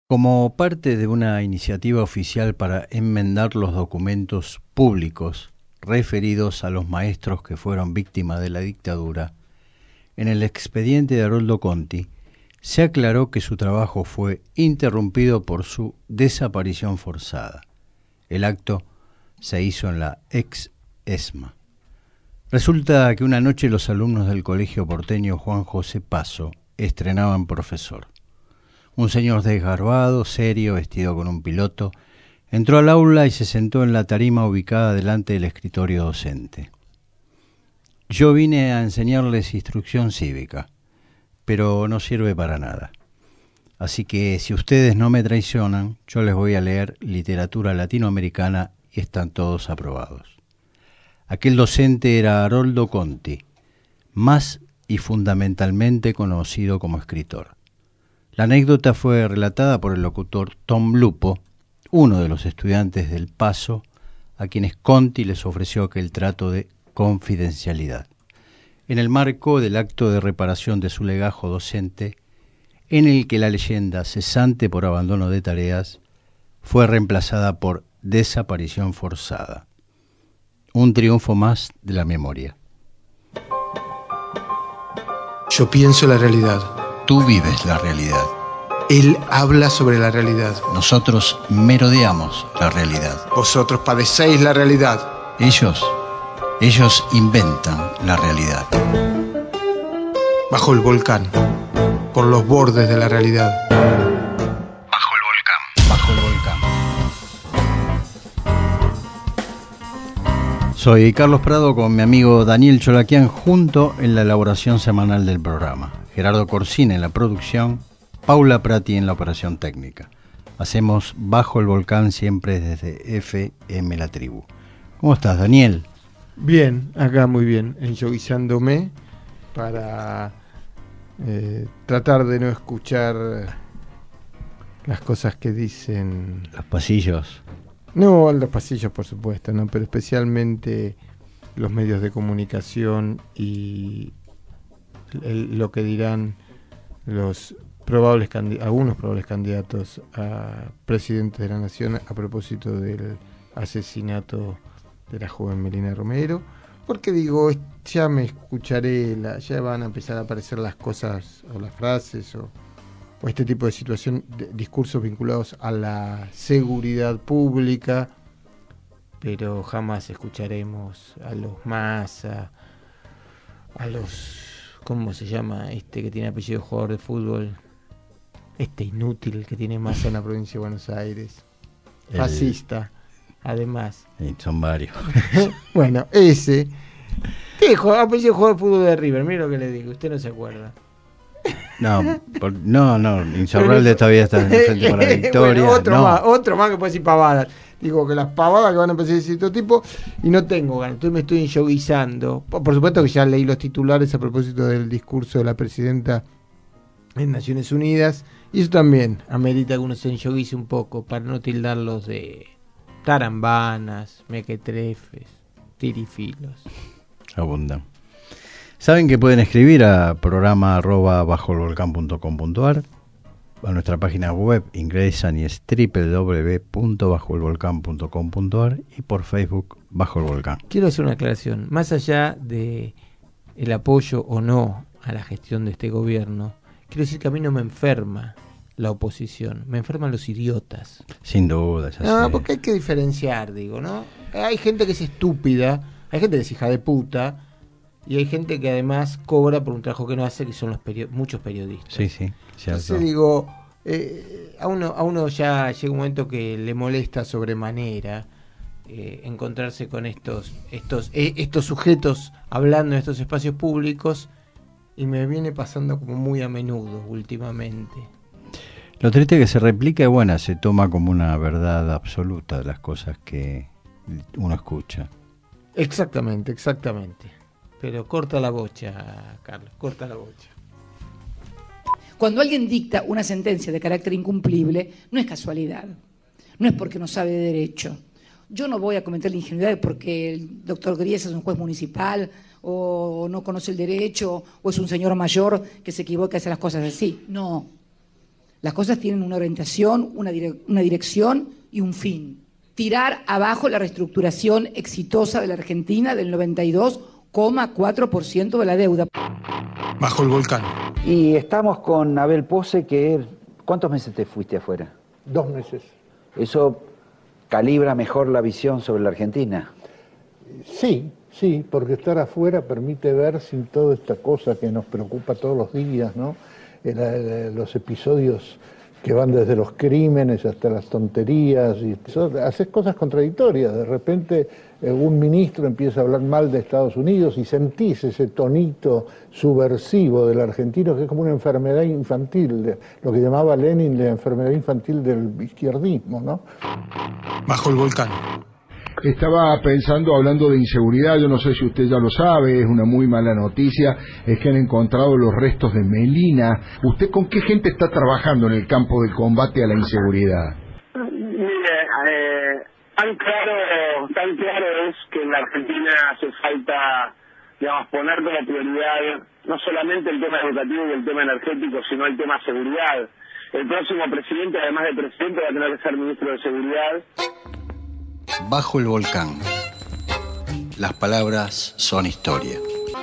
Como parte de una iniciativa oficial para enmendar los documentos públicos referidos a los maestros que fueron víctimas de la dictadura, en el expediente de Haroldo Conti se aclaró que su trabajo fue interrumpido por su desaparición forzada. El acto se hizo en la ex ESMA. Resulta que una noche los alumnos del colegio porteño Juan José Paso estrenaban profesor. Un señor desgarbado, serio, vestido con un piloto, entró al aula y se sentó en la tarima ubicada delante del escritorio docente. Yo vine a enseñarles instrucción cívica, pero no sirve para nada. Así que si ustedes no me traicionan, yo les voy a leer literatura latinoamericana y están todos aprobados. Aquel docente era Haroldo Conti, más y fundamentalmente conocido como escritor. La anécdota fue relatada por el locutor Tom Lupo, uno de los estudiantes del Paso, a quienes Conti les ofreció aquel trato de confidencialidad, en el marco del acto de reparación de su legajo docente, en el que la leyenda cesante por abandono de tareas fue reemplazada por desaparición forzada. Un triunfo más de la memoria. Yo pienso la realidad. Tú vives la realidad. Él habla sobre la realidad. Nosotros merodeamos la realidad. Vosotros padecéis la realidad. Ellos inventan la realidad. Bajo el volcán, por los bordes de la realidad. Bajo el volcán. Bajo el volcán. Soy Carlos Prado con mi amigo Daniel Cholaquian junto en la elaboración semanal del programa. Gerardo Corsini en la producción, Paula Prati en la operación técnica. Hacemos Bajo el Volcán siempre desde FM La Tribu. ¿Cómo estás, Daniel? Bien, acá muy bien, enyoguizándome para tratar de no escuchar las cosas que dicen... Los pasillos. No, los pasillos por supuesto, no, pero especialmente los medios de comunicación y lo que dirán los algunos probables candidatos a presidente de la Nación a propósito del asesinato de la joven Melina Romero, porque digo, ya me escucharé, ya van a empezar a aparecer las cosas o las frases o este tipo de situación, discursos vinculados a la seguridad pública, pero jamás escucharemos a los Massa, a los, ¿cómo se llama? Este que tiene apellido de jugador de fútbol, este inútil que tiene Massa en la provincia de Buenos Aires, fascista, además. Son varios. Bueno, ese, apellido de jugador de fútbol de River, mira lo que le digo, usted no se acuerda. No, Insaurralde todavía está en el frente con la Victoria. Bueno, otro más que puede decir pavadas. Digo que las pavadas que van a empezar a decir este tipo, y no tengo ganas, entonces me estoy enyoguizando. Por supuesto que ya leí los titulares a propósito del discurso de la presidenta en Naciones Unidas, y eso también amerita que uno se enyoguice un poco para no tildarlos de tarambanas, mequetrefes, tirifilos. Abundan. Saben que pueden escribir a programa@bajoelvolcan.com.ar, a nuestra página web ingresan y es www.bajoelvolcan.com.ar y por Facebook Bajo el Volcán. Quiero hacer una aclaración, más allá de el apoyo o no a la gestión de este gobierno, quiero decir que a mí no me enferma la oposición, me enferman los idiotas. Sin duda, ya No, sé. porque hay que diferenciar, digo, ¿no? Hay gente que es estúpida, hay gente que es hija de puta, y hay gente que además cobra por un trabajo que no hace, que son muchos periodistas. Sí, cierto. Entonces digo, a uno ya llega un momento que le molesta sobremanera encontrarse con estos sujetos hablando en estos espacios públicos, y me viene pasando como muy a menudo últimamente. Lo triste es que se replica y se toma como una verdad absoluta de las cosas que uno escucha. Exactamente. Pero corta la bocha, Carlos, corta la bocha. Cuando alguien dicta una sentencia de carácter incumplible, no es casualidad, no es porque no sabe de derecho. Yo no voy a cometer la ingenuidad porque el doctor Gries es un juez municipal o no conoce el derecho o es un señor mayor que se equivoca y hace las cosas así. No. Las cosas tienen una orientación, una dirección y un fin. Tirar abajo la reestructuración exitosa de la Argentina del 92,4% de la deuda. Bajo el volcán. Y estamos con Abel Pose, que ¿cuántos meses te fuiste afuera? 2 meses. ¿Eso calibra mejor la visión sobre la Argentina? Sí, porque estar afuera permite ver sin toda esta cosa que nos preocupa todos los días, ¿no? Los episodios que van desde los crímenes hasta las tonterías, y haces cosas contradictorias. De repente un ministro empieza a hablar mal de Estados Unidos y sentís ese tonito subversivo del argentino, que es como una enfermedad infantil, lo que llamaba Lenin la enfermedad infantil del izquierdismo, ¿no? Bajo el volcán. Estaba pensando, hablando de inseguridad, yo no sé si usted ya lo sabe, es una muy mala noticia, es que han encontrado los restos de Melina. ¿Usted con qué gente está trabajando en el campo del combate a la inseguridad? Mire, tan claro es que en la Argentina hace falta, digamos, poner como prioridad no solamente el tema educativo y el tema energético, sino el tema seguridad. El próximo presidente, además de presidente, va a tener que ser ministro de Seguridad. Bajo el volcán. Las palabras son historia.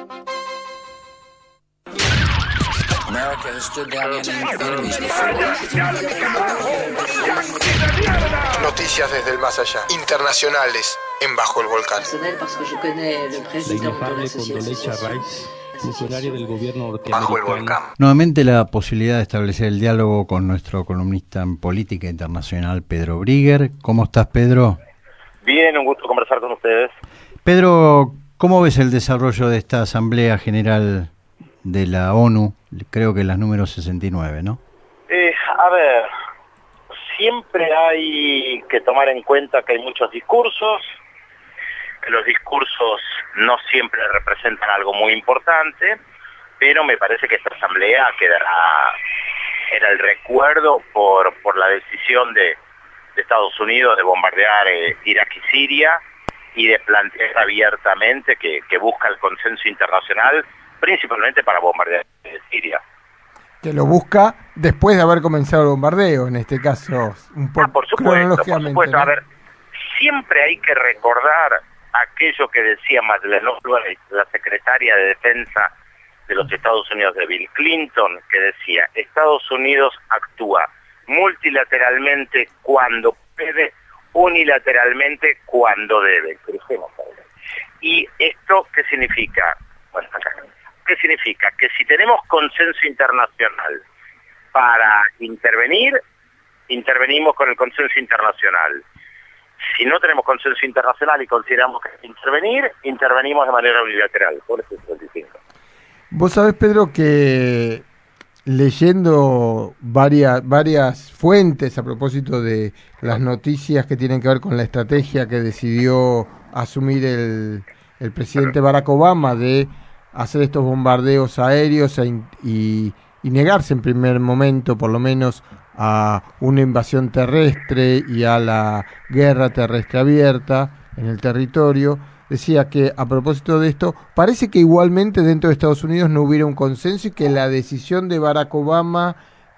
Noticias desde el más allá. Internacionales en Bajo el volcán. La inefable Condoleezza Rice, funcionaria del gobierno norteamericano. Bajo el volcán. Nuevamente la posibilidad de establecer el diálogo con nuestro columnista en política internacional, Pedro Brigger. ¿Cómo estás, Pedro? Bien, un gusto conversar con ustedes. Pedro, ¿cómo ves el desarrollo de esta Asamblea General de la ONU? Creo que es la número 69, ¿no? A ver, siempre hay que tomar en cuenta que hay muchos discursos, que los discursos no siempre representan algo muy importante, pero me parece que esta Asamblea era el recuerdo por la decisión de Estados Unidos de bombardear Irak y Siria y de plantear abiertamente que busca el consenso internacional, principalmente para bombardear Siria. Que lo busca después de haber comenzado el bombardeo, en este caso, un poco por supuesto, ¿no? A ver, siempre hay que recordar aquello que decía Madeleine Albright, la secretaria de Defensa de los Estados Unidos de Bill Clinton, que decía: Estados Unidos actúa multilateralmente cuando puede, unilateralmente cuando debe. Crucemos ahora. ¿Y esto qué significa? Bueno, ¿qué significa? Que si tenemos consenso internacional para intervenir, intervenimos con el consenso internacional. Si no tenemos consenso internacional y consideramos que hay que intervenir, intervenimos de manera unilateral. Por eso es distinto. Vos sabés, Pedro, que leyendo varias fuentes a propósito de las noticias que tienen que ver con la estrategia que decidió asumir el presidente Barack Obama de hacer estos bombardeos aéreos y negarse en primer momento, por lo menos, a una invasión terrestre y a la guerra terrestre abierta en el territorio, decía que a propósito de esto, parece que igualmente dentro de Estados Unidos no hubiera un consenso y que la decisión de Barack Obama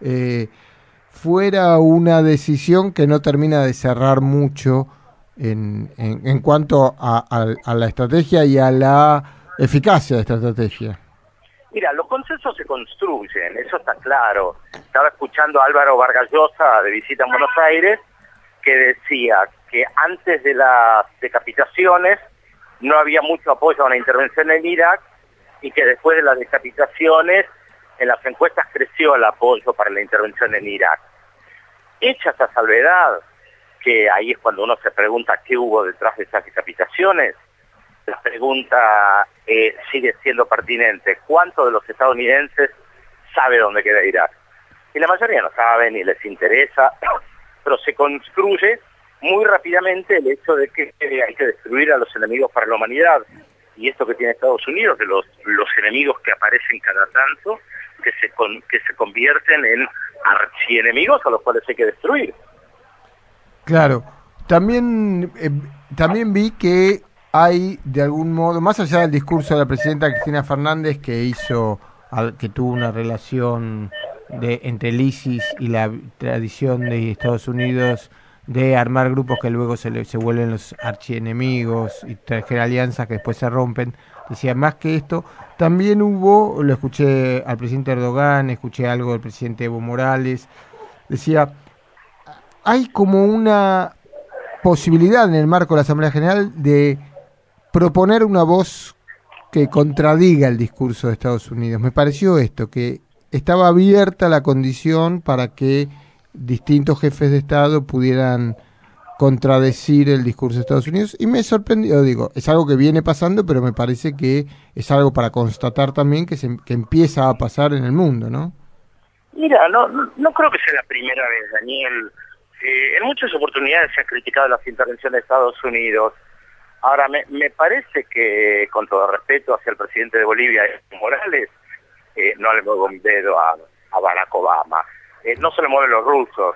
fuera una decisión que no termina de cerrar mucho en cuanto a la estrategia y a la eficacia de esta estrategia. Mira, los consensos se construyen, eso está claro. Estaba escuchando a Álvaro Vargas Llosa de visita en Buenos Aires, que decía que antes de las decapitaciones no había mucho apoyo a una intervención en Irak y que después de las decapitaciones en las encuestas creció el apoyo para la intervención en Irak. Hecha esa salvedad, que ahí es cuando uno se pregunta qué hubo detrás de esas decapitaciones, la pregunta sigue siendo pertinente. ¿Cuántos de los estadounidenses sabe dónde queda Irak? Y la mayoría no sabe ni les interesa, pero se construye muy rápidamente el hecho de que hay que destruir a los enemigos para la humanidad. Y esto que tiene Estados Unidos, de los enemigos que aparecen cada tanto, que se convierten en archienemigos a los cuales hay que destruir. Claro. También vi que hay, de algún modo, más allá del discurso de la presidenta Cristina Fernández, que tuvo una relación entre el ISIS y la tradición de Estados Unidos de armar grupos que luego se vuelven los archienemigos y tejer alianzas que después se rompen. Decía, más que esto, también hubo, lo escuché al presidente Erdogan, escuché algo del presidente Evo Morales, decía, hay como una posibilidad en el marco de la Asamblea General de proponer una voz que contradiga el discurso de Estados Unidos. Me pareció esto, que estaba abierta la condición para que distintos jefes de Estado pudieran contradecir el discurso de Estados Unidos, y me sorprendió, digo, es algo que viene pasando, pero me parece que es algo para constatar también que empieza a pasar en el mundo, ¿no? Mira, no creo que sea la primera vez, Daniel. En muchas oportunidades se ha criticado las intervenciones de Estados Unidos. Ahora, me parece que, con todo respeto hacia el presidente de Bolivia, Evo Morales, no le muevo un dedo a Barack Obama. No se le mueven los rusos,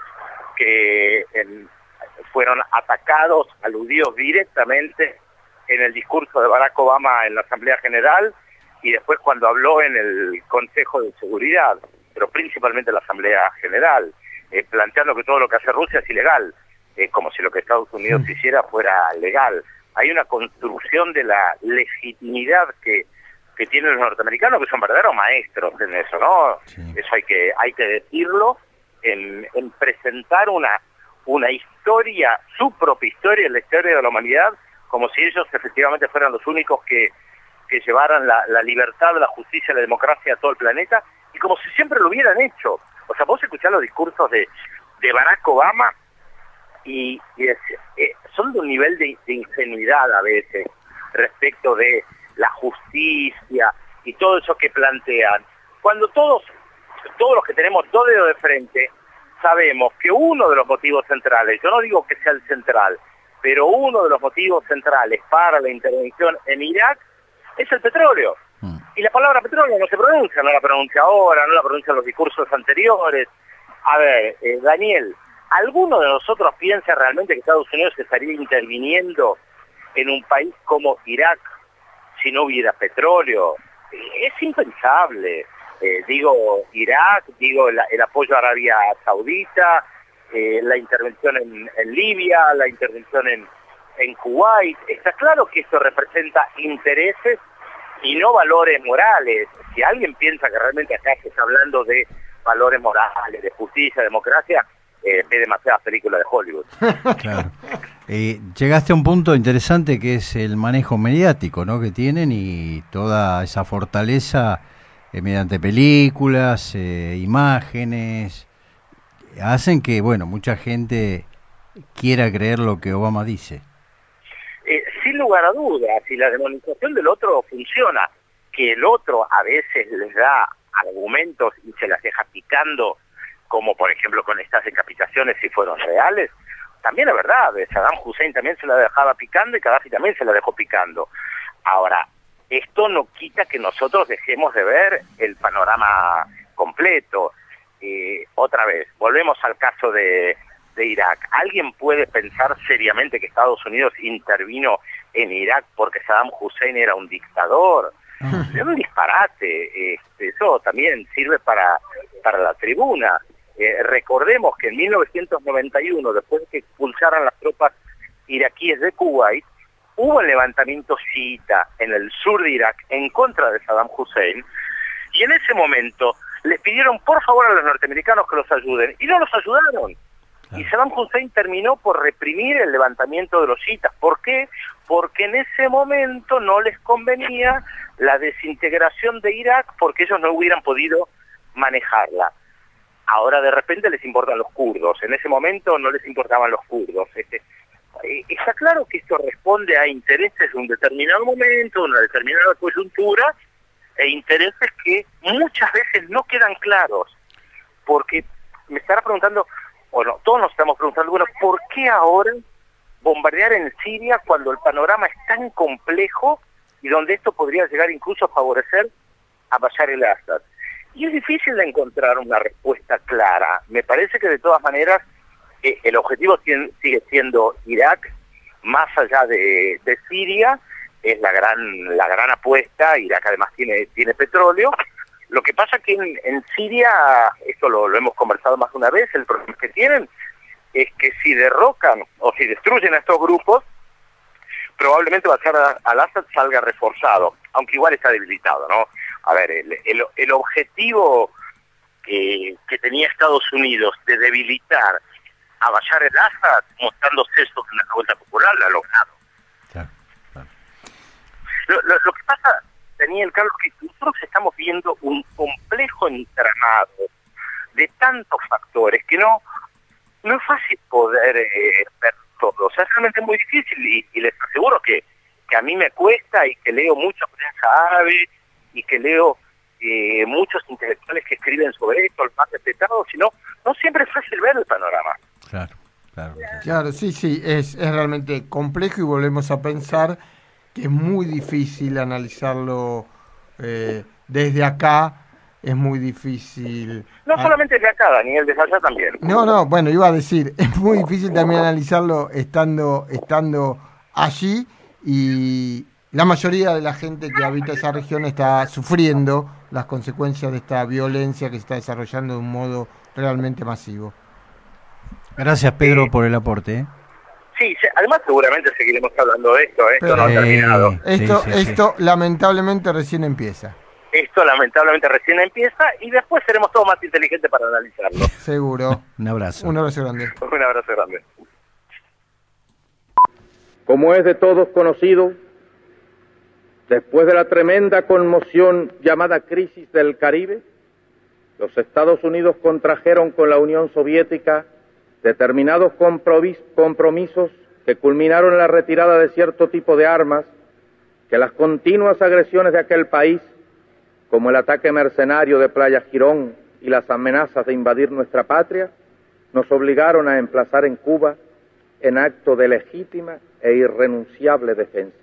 que fueron atacados, aludidos directamente en el discurso de Barack Obama en la Asamblea General y después cuando habló en el Consejo de Seguridad, pero principalmente en la Asamblea General, planteando que todo lo que hace Rusia es ilegal, como si lo que Estados Unidos hiciera fuera legal. Hay una construcción de la legitimidad que tienen los norteamericanos, que son verdaderos maestros en eso, ¿no? Sí. Eso hay que decirlo, en presentar una historia, su propia historia, la historia de la humanidad, como si ellos efectivamente fueran los únicos que llevaran la libertad, la justicia, la democracia a todo el planeta, y como si siempre lo hubieran hecho. O sea, vos escuchás los discursos de Barack Obama y son de un nivel de ingenuidad a veces respecto de la justicia y todo eso que plantean. Cuando todos los que tenemos dos dedos de frente sabemos que uno de los motivos centrales, yo no digo que sea el central, pero uno de los motivos centrales para la intervención en Irak es el petróleo. Y la palabra petróleo no se pronuncia, no la pronuncia ahora, no la pronuncia en los discursos anteriores. A ver, Daniel, ¿alguno de nosotros piensa realmente que Estados Unidos estaría interviniendo en un país como Irak si no hubiera petróleo? Es impensable. Digo Irak, digo el apoyo a Arabia Saudita, la intervención en Libia, la intervención en Kuwait. Está claro que esto representa intereses y no valores morales. Si alguien piensa que realmente acá se está hablando de valores morales, de justicia, democracia, ve demasiadas películas de Hollywood. Claro. Llegaste a un punto interesante que es el manejo mediático, ¿no?, que tienen, y toda esa fortaleza mediante películas, imágenes, hacen que, bueno, mucha gente quiera creer lo que Obama dice. Sin lugar a dudas, si la demonización del otro funciona, que el otro a veces les da argumentos y se las deja picando, como por ejemplo con estas decapitaciones si fueron reales, también es verdad, Saddam Hussein también se la dejaba picando y Gaddafi también se la dejó picando. Ahora, esto no quita que nosotros dejemos de ver el panorama completo. Otra vez, volvemos al caso de Irak. ¿Alguien puede pensar seriamente que Estados Unidos intervino en Irak porque Saddam Hussein era un dictador? Es un disparate. Eso también sirve para la tribuna. Recordemos que en 1991, después de que expulsaran las tropas iraquíes de Kuwait, hubo el levantamiento chiita en el sur de Irak en contra de Saddam Hussein, y en ese momento les pidieron por favor a los norteamericanos que los ayuden, y no los ayudaron. Y Saddam Hussein terminó por reprimir el levantamiento de los chiitas. ¿Por qué? Porque en ese momento no les convenía la desintegración de Irak, porque ellos no hubieran podido manejarla. Ahora de repente les importan los kurdos, en ese momento no les importaban los kurdos. Está claro que esto responde a intereses de un determinado momento, una determinada coyuntura, e intereses que muchas veces no quedan claros. Porque me estará preguntando, bueno, todos nos estamos preguntando, bueno, ¿por qué ahora bombardear en Siria cuando el panorama es tan complejo y donde esto podría llegar incluso a favorecer a Bashar el-Assad? Y es difícil de encontrar una respuesta clara. Me parece que de todas maneras el objetivo sigue siendo Irak, más allá de Siria, es la gran apuesta. Irak además tiene petróleo. Lo que pasa que en Siria, esto lo hemos conversado más de una vez, el problema que tienen es que si derrocan o si destruyen a estos grupos, probablemente Bashar al-Assad salga reforzado, aunque igual está debilitado, ¿no? A ver, el objetivo que tenía Estados Unidos de debilitar a Bashar al-Assad mostrando sesos en la revuelta popular, lo ha logrado. Claro, claro. Lo que pasa, Daniel, Carlos, que nosotros estamos viendo un complejo entramado de tantos factores que no es fácil poder ver todo. O sea, es realmente muy difícil y les aseguro que a mí me cuesta y que leo mucha prensa árabe y que leo muchos intelectuales que escriben sobre esto, los más respetados, sino no siempre es fácil ver el panorama. Claro, claro. Claro, sí, es realmente complejo y volvemos a pensar que es muy difícil analizarlo desde acá, es muy difícil... No solamente desde acá, Daniel, desde allá también. No, bueno, iba a decir, es muy difícil también analizarlo estando allí, y la mayoría de la gente que habita esa región está sufriendo las consecuencias de esta violencia que se está desarrollando de un modo realmente masivo. Gracias, Pedro, por el aporte. Sí, además seguramente seguiremos hablando de esto, esto no ha terminado. Esto lamentablemente recién empieza. Esto lamentablemente recién empieza y después seremos todos más inteligentes para analizarlo. Seguro. Un abrazo. Un abrazo grande. Un abrazo grande. Como es de todos conocido, después de la tremenda conmoción llamada crisis del Caribe, los Estados Unidos contrajeron con la Unión Soviética determinados compromisos que culminaron en la retirada de cierto tipo de armas que las continuas agresiones de aquel país, como el ataque mercenario de Playa Girón y las amenazas de invadir nuestra patria, nos obligaron a emplazar en Cuba en acto de legítima e irrenunciable defensa.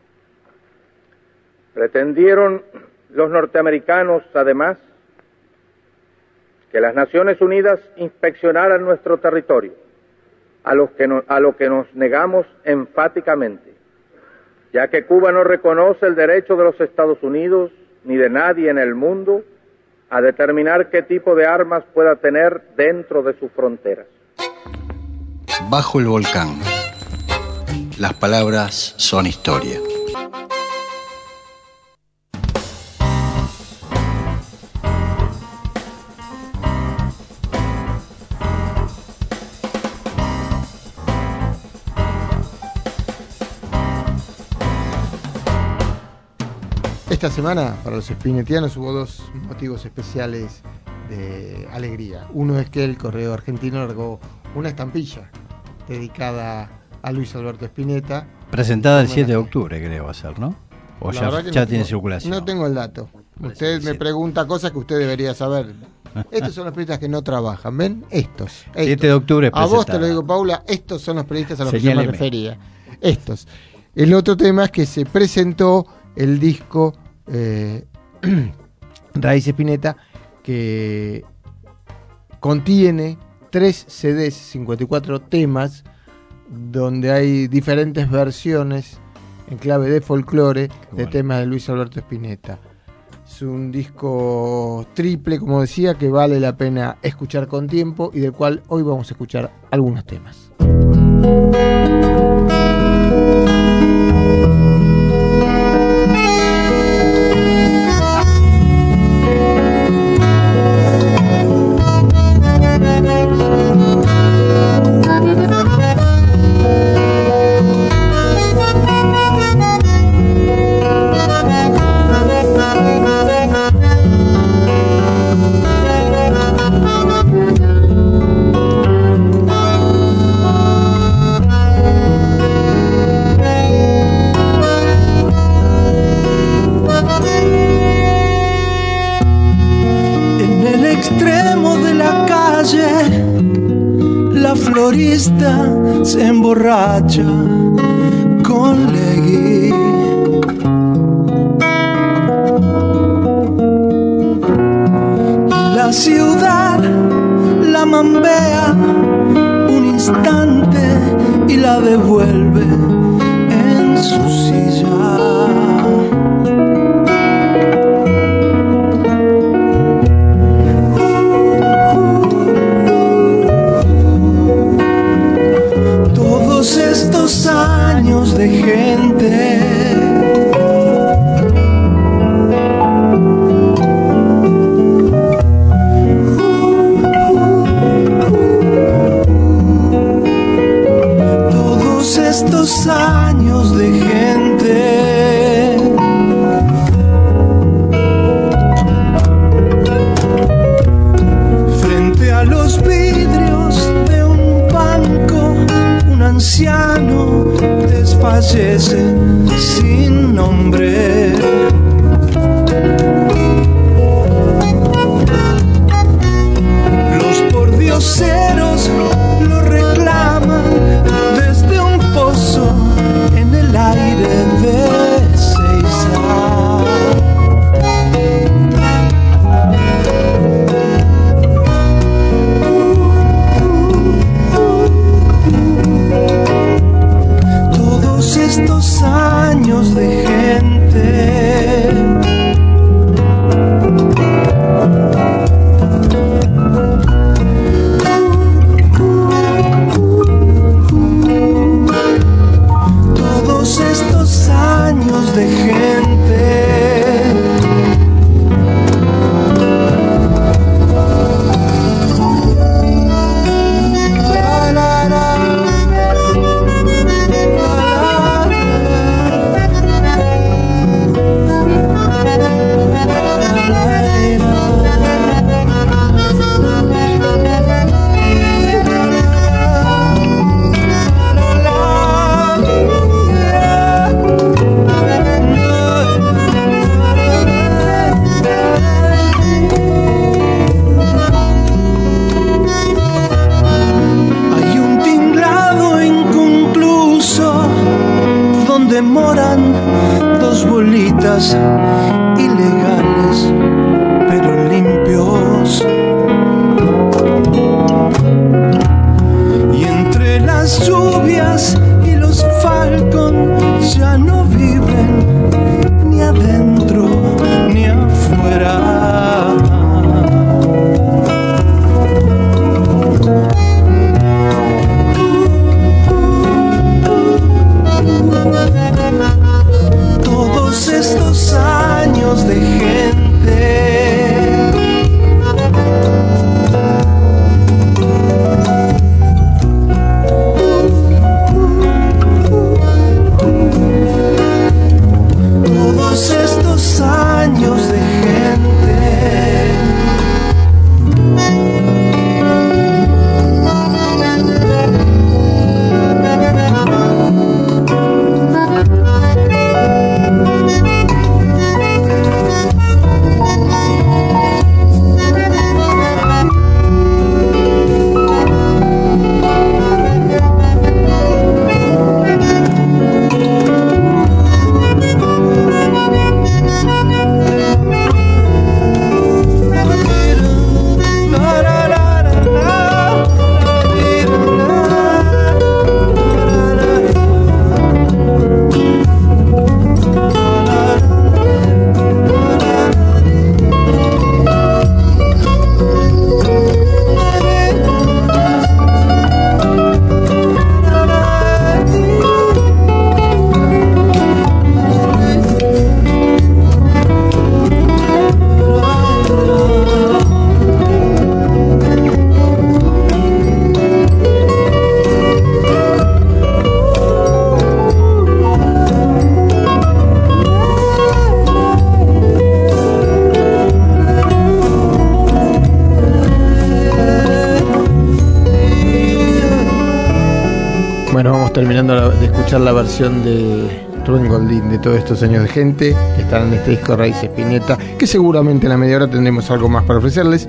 Pretendieron los norteamericanos, además, que las Naciones Unidas inspeccionaran nuestro territorio, a lo que nos negamos enfáticamente, ya que Cuba no reconoce el derecho de los Estados Unidos ni de nadie en el mundo a determinar qué tipo de armas pueda tener dentro de sus fronteras. Bajo el volcán. Las palabras son historia. Esta semana, para los espinetianos, hubo dos motivos especiales de alegría. Uno es que el Correo Argentino largó una estampilla dedicada a Luis Alberto Spinetta. Presentada el 7 de octubre, creo va a ser, ¿no? O ya no tiene circulación. No tengo el dato. Usted me pregunta cosas que usted debería saber. Estos son los periodistas que no trabajan, ¿ven? Estos. 7 de octubre a vos te lo digo, Paula, estos son los periodistas a los que yo me refería. Estos. El otro tema es que se presentó el disco Raíz Spinetta, que contiene 3 CDs, 54 temas, donde hay diferentes versiones en clave de folclore de temas de Luis Alberto Spinetta. Es un disco triple, como decía, que vale la pena escuchar con tiempo y del cual hoy vamos a escuchar algunos temas. Se emborracha con Legui. La ciudad la mambea un instante y la devuelve en su silla. estos años de gente. Frente a los vidrios de un banco, un anciano desfallece sin nombre. Los pordioseros lo reclaman desde un pozo en el aire de Seiza. Todos estos años de gente. Todos estos años de gente. La, la, la. Hay un tinglado inconcluso donde moran dos bolitas ilegales pero limpios. Y entre las lluvias y los Falcon ya no viven ni adentro ni afuera. Todos estos años de gente. Todos estos años de gente. Bueno, vamos terminando de escuchar la versión de Rubén Goldín de todos estos años de gente que están en este disco Raíz Spinetta, que seguramente en la media hora tendremos algo más para ofrecerles.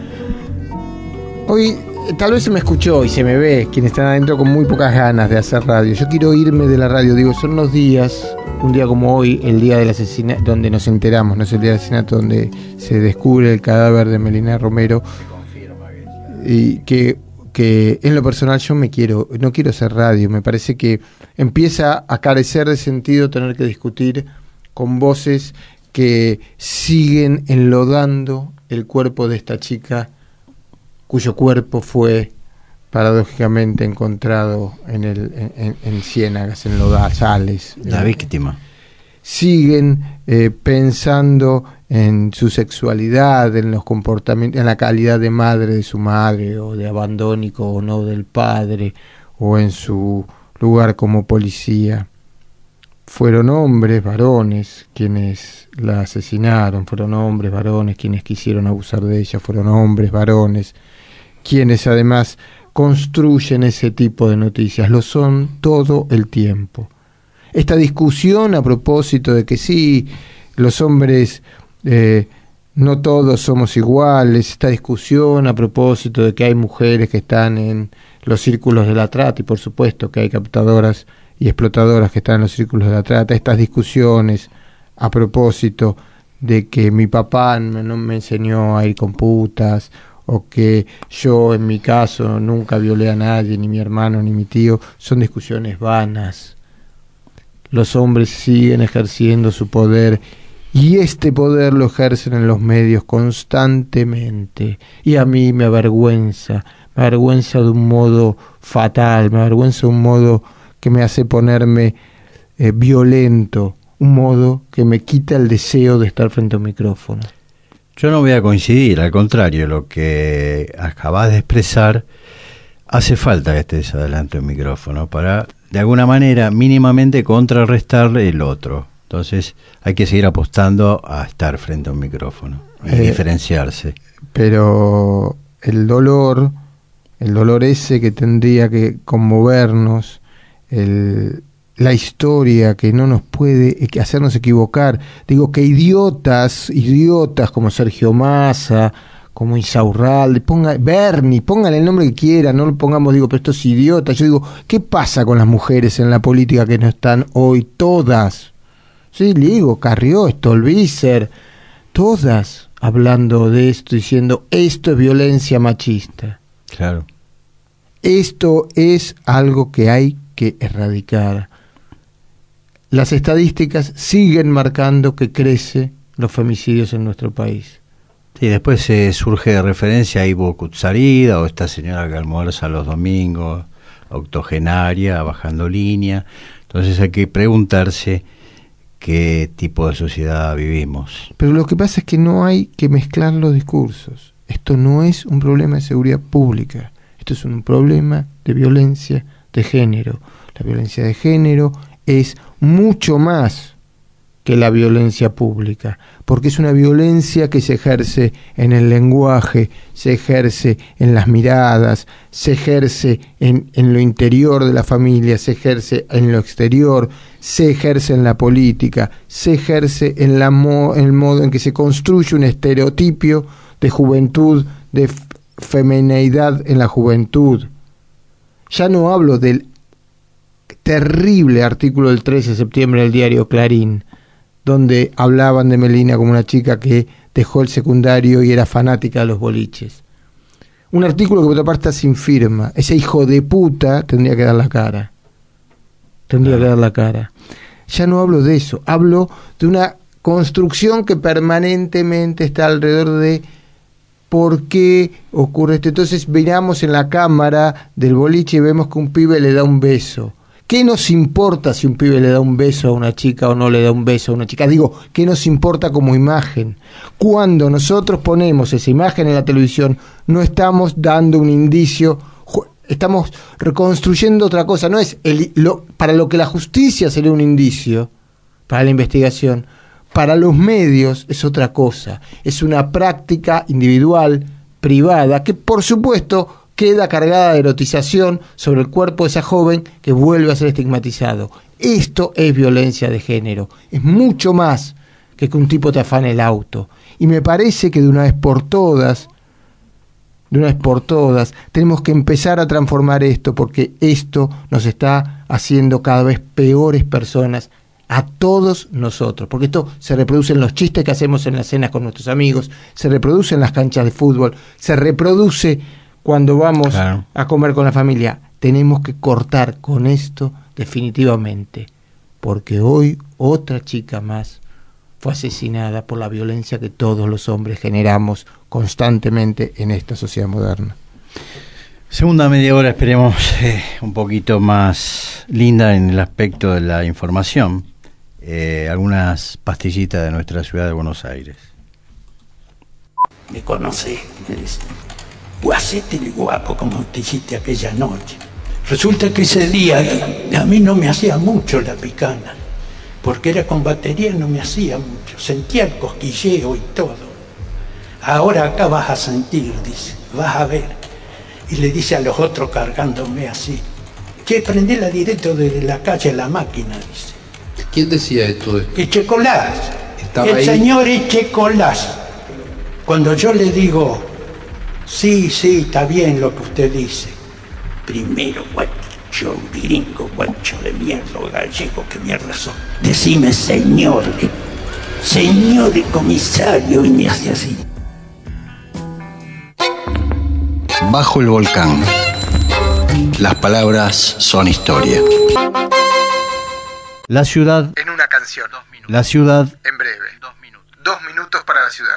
Hoy tal vez se me escuchó y se me ve quienes están adentro con muy pocas ganas de hacer radio. Yo quiero irme de la radio, digo, son los días, un día como hoy, el día del asesinato, donde nos enteramos, no es el día del asesinato, donde se descubre el cadáver de Melina Romero, y que en lo personal yo no quiero hacer radio. Me parece que empieza a carecer de sentido tener que discutir con voces que siguen enlodando el cuerpo de esta chica, cuyo cuerpo fue paradójicamente encontrado en ciénagas, en lodazales. La víctima. Siguen pensando en su sexualidad, en los comportamientos, en la calidad de madre de su madre, o de abandónico o no del padre, o en su lugar como policía. Fueron hombres, varones, quienes la asesinaron, fueron hombres, varones, quienes quisieron abusar de ella, fueron hombres, varones, quienes además construyen ese tipo de noticias, lo son todo el tiempo. Esta discusión a propósito de que sí, los hombres no todos somos iguales, esta discusión a propósito de que hay mujeres que están en los círculos de la trata, y por supuesto que hay captadoras y explotadoras que están en los círculos de la trata, estas discusiones a propósito de que mi papá no me enseñó a ir con putas, o que yo en mi caso nunca violé a nadie, ni mi hermano ni mi tío, son discusiones vanas. Los hombres siguen ejerciendo su poder, y este poder lo ejercen en los medios constantemente, y a mí me avergüenza de un modo fatal, me avergüenza de un modo que me hace ponerme violento, un modo que me quita el deseo de estar frente a un micrófono. Yo no voy a coincidir, al contrario, lo que acabas de expresar, hace falta que estés adelante del micrófono para, de alguna manera, mínimamente contrarrestar el otro. Entonces hay que seguir apostando a estar frente a un micrófono y diferenciarse. Pero el dolor ese que tendría que conmovernos, la historia que no nos puede hacernos equivocar. Digo que idiotas como Sergio Massa, como Insaurralde, Bernie, póngale el nombre que quiera, no lo pongamos, digo, pero estos idiotas. Yo digo, ¿qué pasa con las mujeres en la política que no están hoy? Todas. Sí, le digo, Carrió, Stolbizer, todas hablando de esto, diciendo, esto es violencia machista. Claro. Esto es algo que hay que erradicar. Las estadísticas siguen marcando que crecen los femicidios en nuestro país. Sí, después surge de referencia a Ivo Kutsarida o esta señora que almuerza los domingos, octogenaria, bajando línea. Entonces hay que preguntarse qué tipo de sociedad vivimos. Pero lo que pasa es que no hay que mezclar los discursos. Esto no es un problema de seguridad pública. Esto es un problema de violencia de género. La violencia de género es mucho más que la violencia pública, porque es una violencia que se ejerce en el lenguaje, se ejerce en las miradas, se ejerce en lo interior de la familia, se ejerce en lo exterior, se ejerce en la política, se ejerce en el modo en que se construye un estereotipo de juventud, de femineidad en la juventud. Ya no hablo del terrible artículo del 13 de septiembre del diario Clarín, donde hablaban de Melina como una chica que dejó el secundario y era fanática de los boliches. Un artículo que por otra parte está sin firma. Ese hijo de puta tendría que dar la cara. Tendría que dar la cara. Ya no hablo de eso, hablo de una construcción que permanentemente está alrededor de ¿por qué ocurre esto? Entonces miramos en la cámara del boliche y vemos que un pibe le da un beso. ¿Qué nos importa si un pibe le da un beso a una chica o no le da un beso a una chica? Digo, ¿qué nos importa como imagen? Cuando nosotros ponemos esa imagen en la televisión, no estamos dando un indicio, estamos reconstruyendo otra cosa. No es para lo que la justicia sería un indicio, para la investigación, para los medios es otra cosa. Es una práctica individual, privada, que por supuesto queda cargada de erotización sobre el cuerpo de esa joven que vuelve a ser estigmatizado. Esto es violencia de género. Es mucho más que un tipo te afane el auto. Y me parece que de una vez por todas, tenemos que empezar a transformar esto, porque esto nos está haciendo cada vez peores personas a todos nosotros, porque esto se reproduce en los chistes que hacemos en las cenas con nuestros amigos, se reproduce en las canchas de fútbol, se reproduce cuando vamos a comer con la familia. Tenemos que cortar con esto definitivamente, porque hoy otra chica más fue asesinada por la violencia que todos los hombres generamos constantemente en esta sociedad moderna. Segunda media hora, esperemos un poquito más linda en el aspecto de la información. Algunas pastillitas de nuestra ciudad de Buenos Aires. Me conoce, me dice, o hacete el guapo como te hiciste aquella noche. Resulta que ese día a mí no me hacía mucho la picana, porque era con batería, no me hacía mucho, sentía el cosquilleo y todo. Ahora acá vas a sentir, dice, vas a ver. Y le dice a los otros cargándome así, che, prendela directo desde la calle a la máquina, dice. ¿Quién decía esto? Echecolás, el ahí. señor Echecolás. Cuando yo le digo, sí, está bien lo que usted dice. Primero, guacho, gringo, guacho de mierda, gallego, que mierda son. Decime señor comisario, y me hace así. Bajo el volcán. Las palabras son historia. La ciudad. En una canción. La ciudad. En breve. 2 minutos para la ciudad.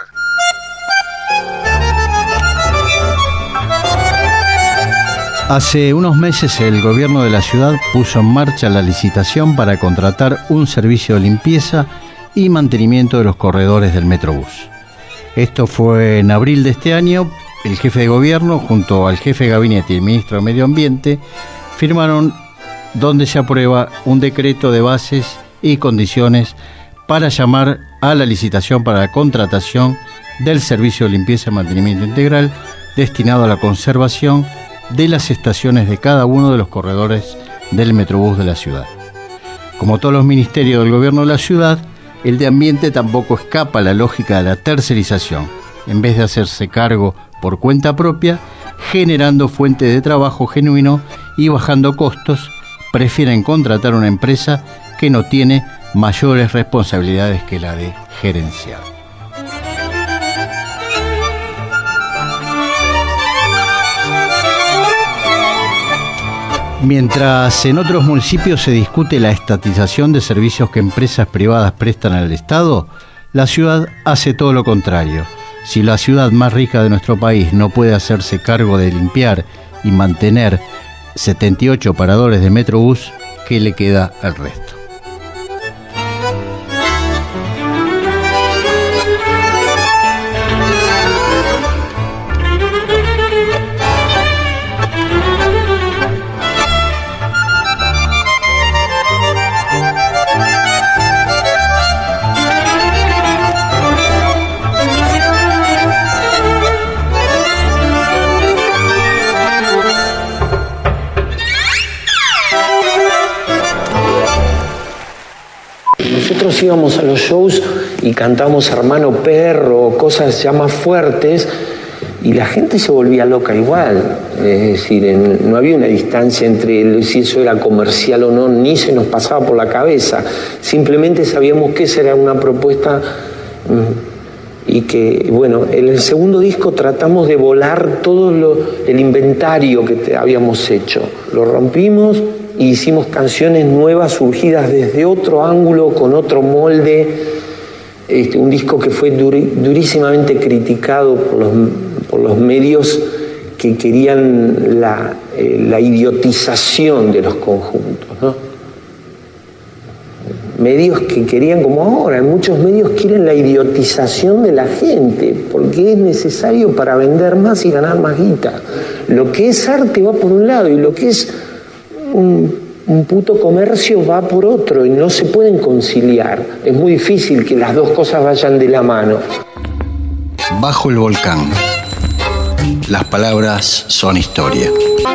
Hace unos meses el gobierno de la ciudad puso en marcha la licitación para contratar un servicio de limpieza y mantenimiento de los corredores del Metrobús. Esto fue en abril de este año. El jefe de gobierno, junto al jefe de gabinete y el ministro de Medio Ambiente, firmaron donde se aprueba un decreto de bases y condiciones para llamar a la licitación para la contratación del servicio de limpieza y mantenimiento integral destinado a la conservación de las estaciones de cada uno de los corredores del Metrobús de la ciudad. Como todos los ministerios del gobierno de la ciudad, el de Ambiente tampoco escapa a la lógica de la tercerización, en vez de hacerse cargo por cuenta propia, generando fuente de trabajo genuino y bajando costos, prefieren contratar una empresa que no tiene mayores responsabilidades que la de gerenciar. Mientras en otros municipios se discute la estatización de servicios que empresas privadas prestan al Estado, la ciudad hace todo lo contrario. Si la ciudad más rica de nuestro país no puede hacerse cargo de limpiar y mantener 78 paradores de Metrobús, ¿qué le queda al resto? Nosotros íbamos a los shows y cantamos Hermano Perro, cosas ya más fuertes, y la gente se volvía loca igual. Es decir, no había una distancia entre si eso era comercial o no, ni se nos pasaba por la cabeza. Simplemente sabíamos que esa era una propuesta y que, bueno, en el segundo disco tratamos de volar todo el inventario que habíamos hecho. Lo rompimos y hicimos canciones nuevas surgidas desde otro ángulo, con otro molde. Un disco que fue durísimamente criticado por los medios que querían la idiotización de los conjuntos, ¿no? Medios que querían, como ahora, muchos medios quieren la idiotización de la gente, porque es necesario para vender más y ganar más guita. Lo que es arte va por un lado y lo que es un puto comercio va por otro, y no se pueden conciliar. Es muy difícil que las dos cosas vayan de la mano. Bajo el volcán. Las palabras son historia.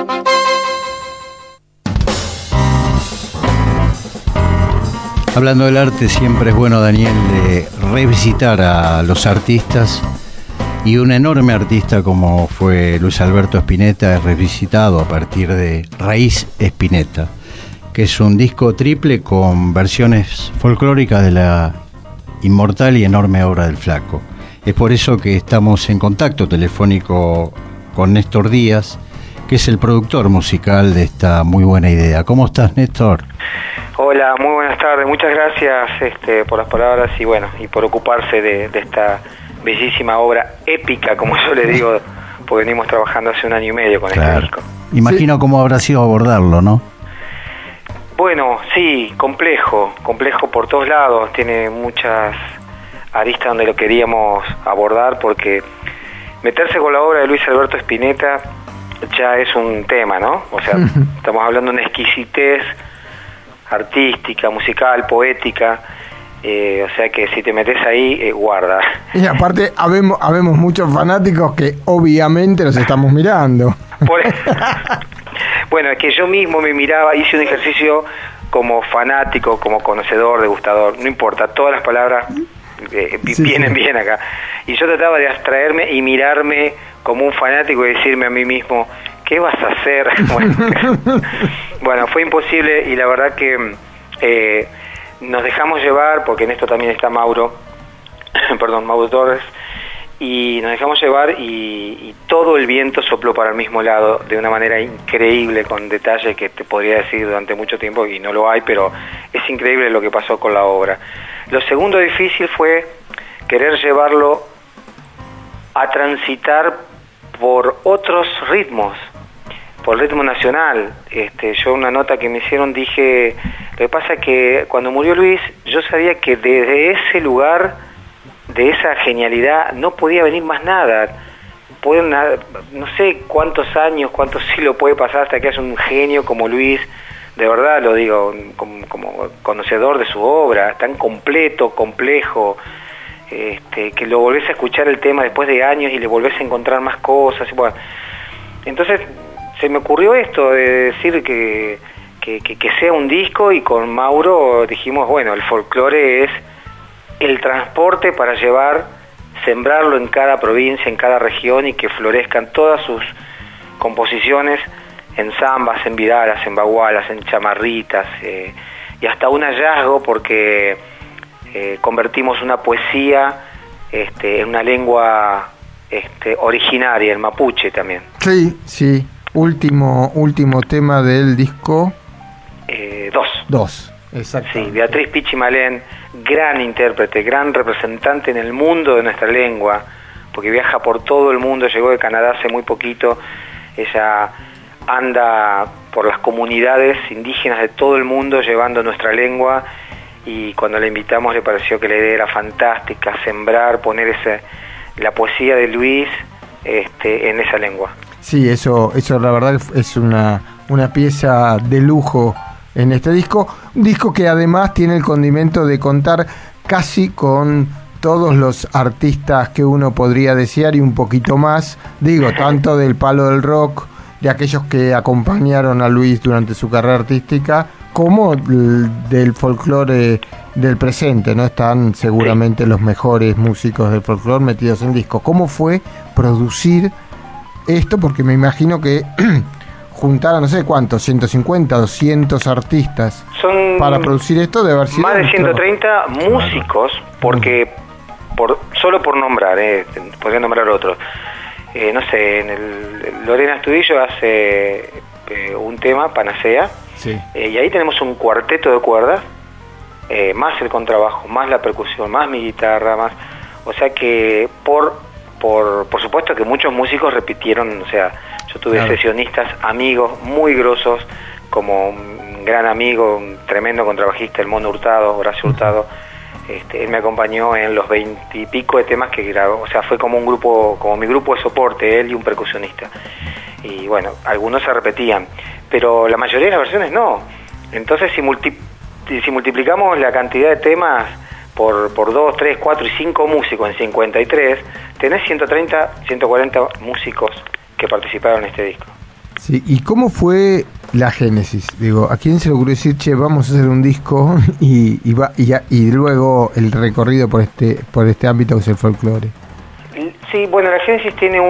Hablando del arte, siempre es bueno, Daniel, revisitar a los artistas, y un enorme artista como fue Luis Alberto Spinetta es revisitado a partir de Raíz Spinetta, que es un disco triple con versiones folclóricas de la inmortal y enorme obra del Flaco. Es por eso que estamos en contacto telefónico con Néstor Díaz, que es el productor musical de esta muy buena idea. ¿Cómo estás, Néstor? Hola, muy buenas tardes. Muchas gracias por las palabras y bueno, y por ocuparse de esta bellísima obra épica, como yo le digo, porque venimos trabajando hace 1 año y medio con este disco. Imagino cómo habrá sido abordarlo, ¿no? Bueno, sí, complejo por todos lados, tiene muchas aristas donde lo queríamos abordar, porque meterse con la obra de Luis Alberto Spinetta ya es un tema, ¿no? O sea, estamos hablando de una exquisitez artística, musical, poética, o sea que si te metes ahí, guarda. Y aparte, habemos muchos fanáticos que obviamente los estamos mirando. Bueno, es que yo mismo me miraba, hice un ejercicio como fanático, como conocedor, degustador, no importa, todas las palabras vienen bien acá. Y yo trataba de abstraerme y mirarme como un fanático y decirme a mí mismo, ¿qué vas a hacer? Bueno, fue imposible y la verdad que nos dejamos llevar, porque en esto también está Mauro Torres, y nos dejamos llevar y todo el viento sopló para el mismo lado de una manera increíble, con detalles que te podría decir durante mucho tiempo y no lo hay, pero es increíble lo que pasó con la obra. Lo segundo difícil fue querer llevarlo a transitar por otros ritmos, por el ritmo nacional. Yo una nota que me hicieron dije, lo que pasa es que cuando murió Luis, yo sabía que desde ese lugar, de esa genialidad, no podía venir más nada. No sé cuántos años, cuántos siglos puede pasar hasta que haya un genio como Luis, de verdad lo digo, como conocedor de su obra, tan completo, complejo, que lo volvés a escuchar el tema después de años y le volvés a encontrar más cosas. Bueno, entonces se me ocurrió esto de decir que sea un disco, y con Mauro dijimos, bueno, el folclore es el transporte para sembrarlo en cada provincia, en cada región, y que florezcan todas sus composiciones en zambas, en vidalas, en bagualas, en chamarritas, y hasta un hallazgo porque convertimos una poesía en una lengua originaria, el mapuche también. Sí. Último tema del disco. 2. Exacto. Sí, Beatriz Pichimalén, gran intérprete, gran representante en el mundo de nuestra lengua, porque viaja por todo el mundo, llegó de Canadá hace muy poquito. Ella anda por las comunidades indígenas de todo el mundo llevando nuestra lengua, y cuando la invitamos le pareció que la idea era fantástica, sembrar, poner la poesía de Luis en esa lengua. Sí, eso la verdad es una pieza de lujo en este disco, un disco que además tiene el condimento de contar casi con todos los artistas que uno podría desear y un poquito más, tanto del palo del rock, de aquellos que acompañaron a Luis durante su carrera artística, como del folclore del presente, ¿no? Están seguramente los mejores músicos del folclore metidos en disco. ¿Cómo fue producir esto? Porque me imagino que juntar no sé cuántos, 150, 200 artistas para producir esto, debe haber sido más de 130 músicos, porque solo por nombrar, podría nombrar otros. No sé, Lorena Estudillo hace un tema, Panacea, sí. Y ahí tenemos un cuarteto de cuerdas, más el contrabajo, más la percusión, más mi guitarra, más, o sea que por supuesto que muchos músicos repitieron, o sea, yo tuve sesionistas, amigos muy grosos, como un gran amigo, un tremendo contrabajista, el Mono Hurtado, Horacio Hurtado. Él me acompañó en los 20 y pico de temas que grabó, o sea, fue como un grupo, como mi grupo de soporte, él y un percusionista. Y bueno, algunos se repetían, pero la mayoría de las versiones no. Entonces, si multiplicamos la cantidad de temas por 2, 3, 4 y 5 músicos en 53, tenés 130, 140 músicos que participaron en este disco. Sí, ¿y cómo fue la génesis? ¿A quién se le ocurrió decir, vamos a hacer un disco y luego el recorrido por este ámbito que es el folclore? Sí, bueno, la génesis tiene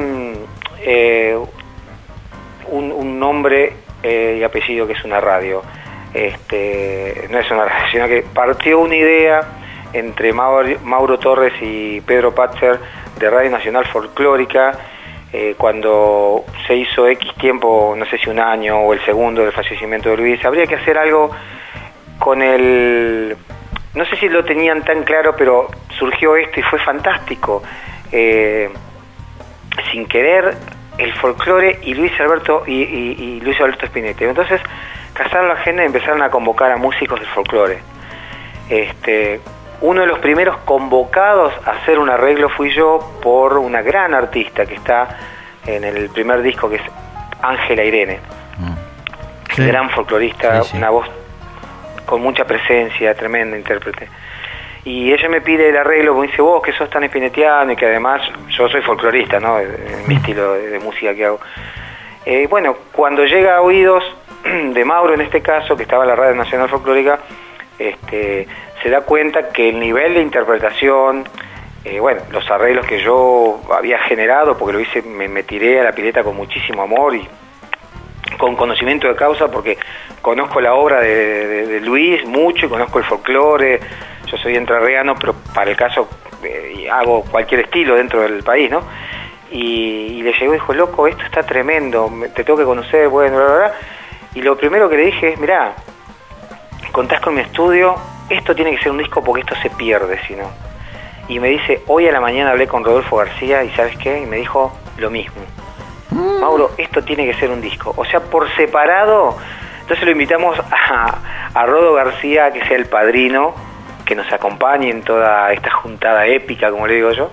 un nombre y apellido que es una radio. No es una radio, sino que partió una idea entre Mauro Torres y Pedro Patzer de Radio Nacional Folclórica, cuando se hizo X tiempo, no sé si un año o el segundo del fallecimiento de Luis, habría que hacer algo con no sé si lo tenían tan claro, pero surgió esto y fue fantástico. Sin querer, el folclore y Luis Alberto Spinetta. Entonces casaron la agenda y empezaron a convocar a músicos del folclore. Uno de los primeros convocados a hacer un arreglo fui yo, por una gran artista que está en el primer disco, que es Ángela Irene. Sí. Gran folclorista, Sí. una voz con mucha presencia, tremenda intérprete. Y ella me pide el arreglo, me dice, vos que sos tan espinetiano y que además yo soy folclorista, ¿no? En mi estilo de música que hago. Bueno, cuando llega a oídos de Mauro, en este caso, que estaba en la Radio Nacional Folclórica, se da cuenta que el nivel de interpretación, bueno, los arreglos que yo había generado, porque lo hice, me tiré a la pileta con muchísimo amor y con conocimiento de causa, porque conozco la obra de Luis mucho y conozco el folclore. Yo soy entrerriano, pero para el caso hago cualquier estilo dentro del país, ¿no? Y le llegó y dijo, loco, esto está tremendo, te tengo que conocer, bueno, bla, bla, bla. Y lo primero que le dije es, mirá, contás con mi estudio, esto tiene que ser un disco porque esto se pierde, si no. Y me dice, hoy a la mañana hablé con Rodolfo García y ¿sabes qué? Y me dijo lo mismo. Mauro, esto tiene que ser un disco. O sea, por separado. Entonces lo invitamos a Rodo García, que sea el padrino, que nos acompañe en toda esta juntada épica, como le digo yo.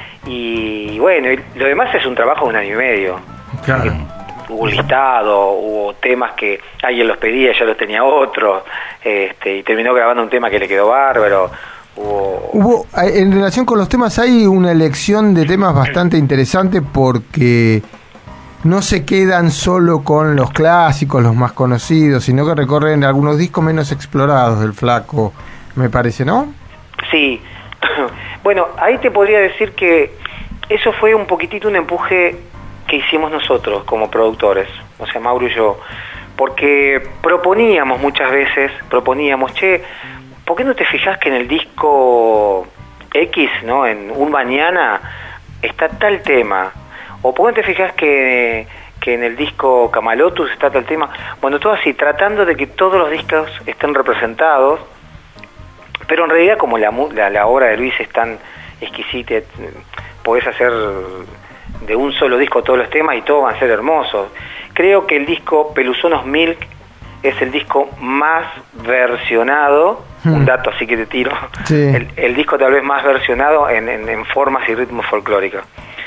Y bueno, lo demás es un trabajo de 1 año y medio. Claro. Hubo listado, hubo temas que alguien los pedía, ya los tenía otros, y terminó grabando un tema que le quedó bárbaro. Hubo, en relación con los temas, hay una elección de temas bastante interesante porque no se quedan solo con los clásicos, los más conocidos, sino que recorren algunos discos menos explorados del Flaco, me parece, ¿no? Sí. Bueno, ahí te podría decir que eso fue un poquitito un empuje que hicimos nosotros como productores, o sea, Mauro y yo, porque proponíamos muchas veces, che, ¿por qué no te fijas que en el disco X, ¿no? En Un Mañana está tal tema? ¿O por qué no te fijas que en el disco Camalotus está tal tema? Bueno, todo así, tratando de que todos los discos estén representados, pero en realidad como la obra de Luis es tan exquisita, podés hacer de un solo disco todos los temas y todos van a ser hermosos. Creo que el disco Peluzonos Milk es el disco más versionado, un dato así que te tiro, sí. el disco tal vez más versionado en formas y ritmos folclóricos.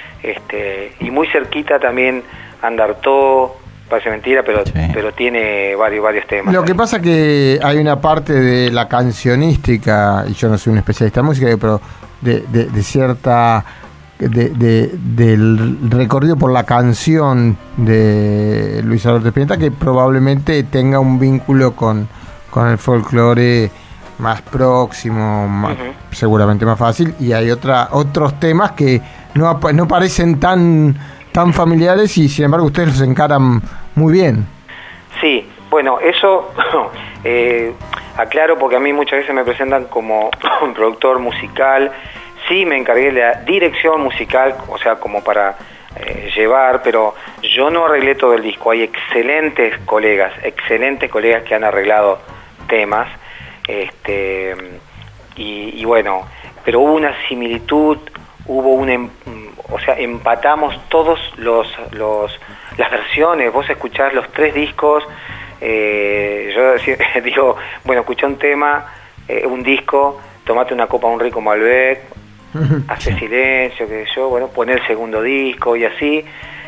Y muy cerquita también Andartó, parece mentira, pero tiene varios temas. Lo que pasa que hay una parte de la cancionística, y yo no soy un especialista en música, pero de cierta... del recorrido por la canción de Luis Alberto Spinetta, que probablemente tenga un vínculo con el folclore más próximo, seguramente más fácil, y hay otros temas que no parecen tan familiares y sin embargo ustedes los encaran muy bien. Sí, bueno, eso aclaro porque a mí muchas veces me presentan como un productor musical. Sí, me encargué de la dirección musical, o sea, como para llevar, pero yo no arreglé todo el disco. Hay excelentes colegas que han arreglado temas, y bueno, pero hubo una similitud, o sea, empatamos todos las versiones. Vos escuchás los 3 discos, yo digo, bueno, escuchá un tema, un disco, tomate una copa a un rico Malbec, hace silencio, qué sé yo, bueno, poner el segundo disco y así,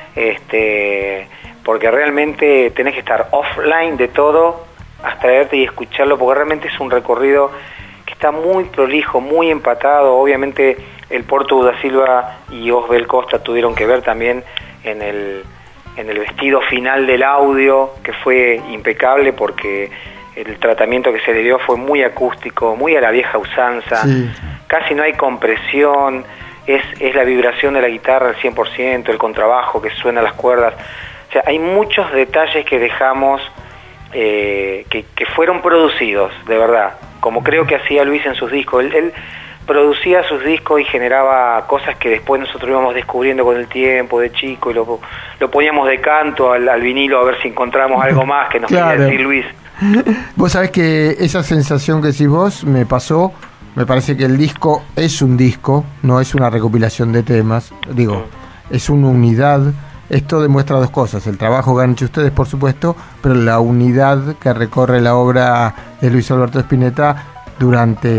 porque realmente tenés que estar offline de todo, abstraerte y escucharlo, porque realmente es un recorrido que está muy prolijo, muy empatado. Obviamente el Porto da Silva y Osbel Costa tuvieron que ver también en el vestido final del audio, que fue impecable porque el tratamiento que se le dio fue muy acústico, muy a la vieja usanza. Sí. Casi no hay compresión, es la vibración de la guitarra al 100%, el contrabajo que suena las cuerdas. O sea, hay muchos detalles que dejamos que fueron producidos, de verdad, como creo que hacía Luis en sus discos. Él producía sus discos y generaba cosas que después nosotros íbamos descubriendo con el tiempo, de chico, y lo poníamos de canto al vinilo a ver si encontramos algo más que nos quería decir Luis. Vos sabés que esa sensación que decís vos me pasó. Me parece que el disco es un disco, no es una recopilación de temas, es una unidad. Esto demuestra 2 cosas: el trabajo que han hecho ustedes, por supuesto, pero la unidad que recorre la obra de Luis Alberto Spinetta durante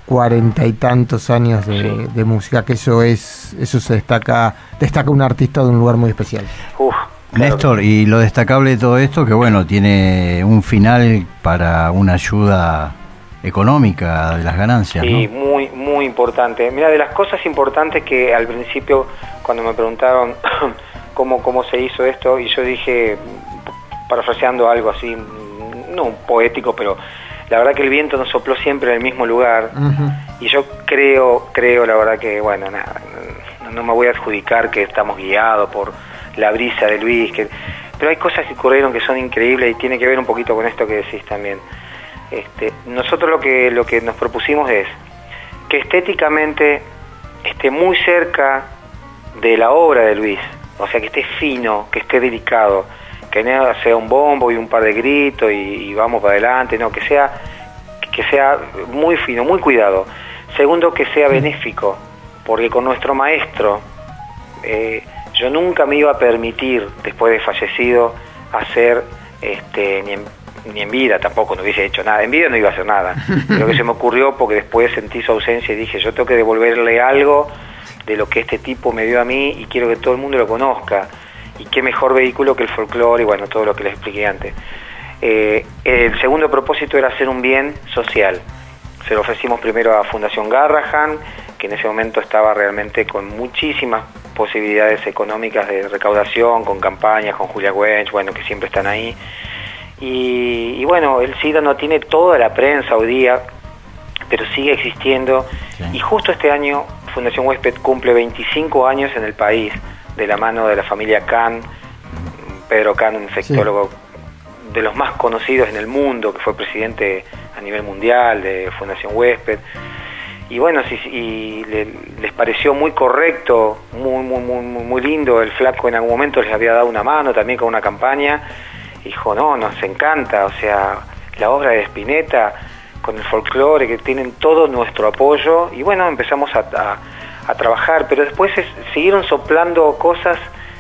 40 y tantos años de música, que eso se destaca un artista de un lugar muy especial. Néstor, y lo destacable de todo esto, que bueno, tiene un final para una ayuda económica de las ganancias, sí, ¿no? muy, muy importante. Mira, de las cosas importantes que al principio, cuando me preguntaron cómo se hizo esto, y yo dije, parafraseando algo así, no poético, pero la verdad que el viento nos sopló siempre en el mismo lugar, y yo creo la verdad que, bueno, no me voy a adjudicar que estamos guiados por la brisa de Luis, pero hay cosas que ocurrieron que son increíbles y tiene que ver un poquito con esto que decís también. Nosotros lo que nos propusimos es que estéticamente esté muy cerca de la obra de Luis, o sea, que esté fino, que esté delicado, que no sea un bombo y un par de gritos y vamos para adelante, no, que sea muy fino, muy cuidado. Segundo, que sea benéfico, porque con nuestro maestro yo nunca me iba a permitir, después de fallecido, hacer ni en vida tampoco, no hubiese hecho nada, en vida no iba a hacer nada, pero que se me ocurrió porque después sentí su ausencia y dije, yo tengo que devolverle algo de lo que este tipo me dio a mí y quiero que todo el mundo lo conozca, y qué mejor vehículo que el folclore y bueno, todo lo que les expliqué antes. El segundo propósito era hacer un bien social. Se lo ofrecimos primero a Fundación Garrahan, que en ese momento estaba realmente con muchísimas posibilidades económicas de recaudación, con campañas, con Julia Wench, bueno, que siempre están ahí. Y bueno, el SIDA no tiene toda la prensa hoy día, pero sigue existiendo. Sí. Y justo este año Fundación Huésped cumple 25 años en el país, de la mano de la familia Kahn, Pedro Kahn, un infectólogo de los más conocidos en el mundo, que fue presidente a nivel mundial de Fundación Huésped. Y bueno, les pareció muy correcto, muy lindo. El flaco en algún momento les había dado una mano también con una campaña. Dijo, no, nos encanta, o sea, la obra de Spinetta con el folclore, que tienen todo nuestro apoyo. Y bueno, empezamos a trabajar, pero después siguieron soplando cosas